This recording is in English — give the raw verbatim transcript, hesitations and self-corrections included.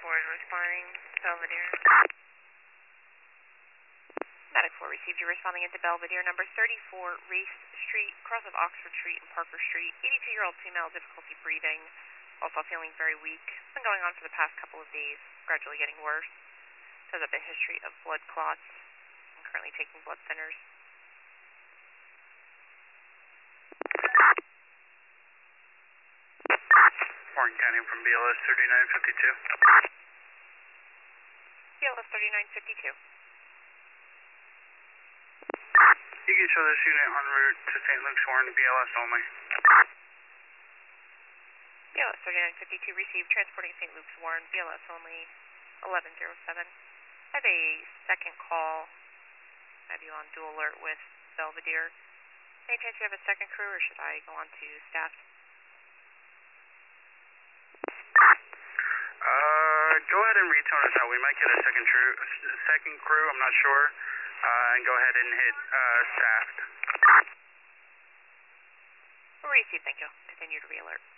four is responding, Belvedere. Medic four received you responding into Belvedere, number thirty-four Race Street, cross of Oxford Street and Parker Street. eighty-two-year-old female, difficulty breathing, also feeling very weak. Been going on for the past couple of days, gradually getting worse. Has a bit history of blood clots. I'm currently taking blood thinners. Morgan County from B L S thirty-nine fifty-two. B L S thirty-nine fifty-two. You can show this unit en route to Saint Luke's Warren, B L S only. B L S thirty-nine fifty-two received, transporting Saint Luke's Warren, B L S only, eleven oh seven. I have a second call. I have you on dual alert with Belvedere. Any chance you have a second crew, or should I go on to staff? Uh, go ahead and retone us out. We might get a second crew, second crew, I'm not sure. Uh, and go ahead and hit, uh, staffed. We'll receive, thank you. Continue to re-alert.